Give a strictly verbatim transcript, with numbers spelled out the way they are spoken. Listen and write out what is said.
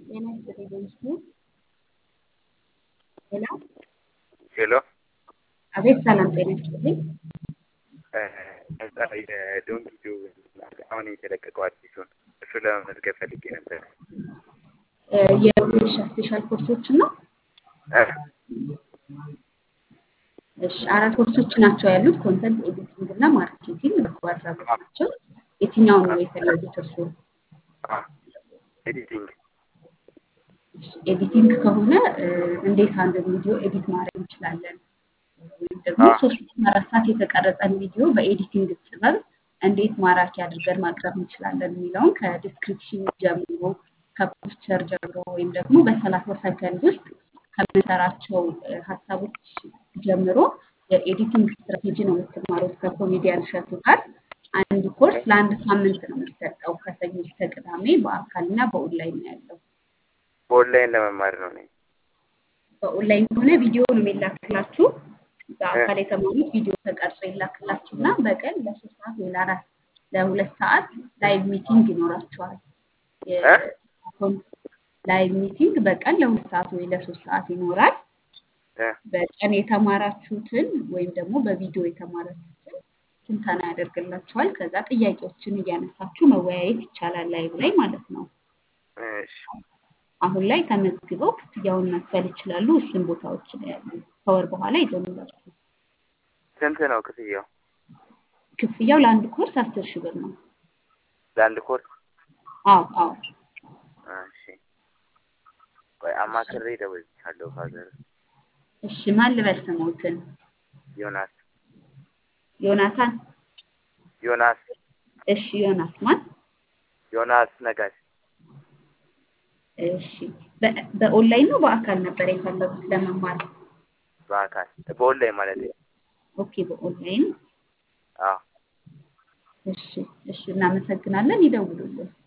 ጤና ይስጥልኝ ስሙ ሄሎ ሄሎ አቤት ሰላም ጤና ይስጥልኝ እ የዶንት ዱ አሁን የተለቀቀው አዲሱን እሱ ለመመዝገብ ፈልጌ ነበር። የዊልሻ ስፔሻል ኮርሶች ነው። እ እሺ አራት ኮርሶች ናቸው ያሉት ኮንተንት ኤዲቲንግ እና ማርኬቲንግ በጎ አድራጎት ናቸው። የትኛውን ነው የፈለጉት እርስዎ? ኤዲቲንግ ኤዲቲንግ ከሆነ እንዴት አንድ ቪዲዮ ኤዲት ማድረግ እንችላለን ወይም ደግሞ ሶስት እና አራት ሰዓት የተቀረጸን ቪዲዮ በኤዲቲንግ ጥበብ እንዴት ማራኪ አድርገን ማቅረብ እንችላለን የሚለውን ከዲስክሪፕሽን ጀምሮ ከፖስቸር ጀምሮ ወይም ደግሞ በሰላሳ ሰከንድ ውስጥ ከምንሰራቸው ሀሳቦች ጀምሮ የኤዲቲንግ ስትራቴጂ ነው የምትማሩት ከኮሜዲያን እሸቱ ጋር። አንድ ኮርስ ለአንድ ሳምንት ነው የሚሰጠው ከሰኞ እስከ ቅዳሜ በአካልና በኦንላይን ነው ያለው። በኦንላይን ለመማር ነው ነኝ። በኦንላይን ከሆነ ቪዲዮ ነው የሚላክላችሁ። በአካል የተማሩት ቪዲዮ ተቀርጾ ይላክላችሁና በቀን ለሶስት ሰዓት ወይ ለአራት ለሁለት ሰዓት ላይቭ ሚቲንግ ይኖራችኋል። ላይቭ ሚቲንግ በቀን ለሁለት ሰዓት ወይ ለሶስት ሰዓት ይኖራል። በቀን የተማራችሁትን ወይም ደግሞ በቪዲዮ የተማራችሁትን ትንተና ያደርግላችኋል። ከዛ ጥያቄዎችን እያነሳችሁ መወያየት ይቻላል ላይቭ ላይ ማለት ነው። እሺ አሁን ላይ ተመዝግበው ክፍያውን መክፈል ይችላሉ። እሱን ቦታዎች ላይ ያሉ ከወር በኋላ ይጀምራሉ። ስንት ነው ክፍያው? ክፍያው ለአንድ ኮርስ አስር ሺህ ብር ነው። ለአንድ ኮርስ? አዎ አዎ። እሺ ቆይ አማክሬ እደውልልሻለሁ ፋዘር። እሺ ማን ልበል ስሞትን? ዮናስ ዮናታን። ዮናስ እሺ ዮናስ ማን? ዮናስ ነጋሽ። እሺ በኦንላይን ነው በአካል ነበር የፈለጉት ለመማር? በአካል በኦንላይን ማለት ነው። ኦኬ በኦንላይን። አዎ እሺ እሺ እናመሰግናለን። ይደውሉልን።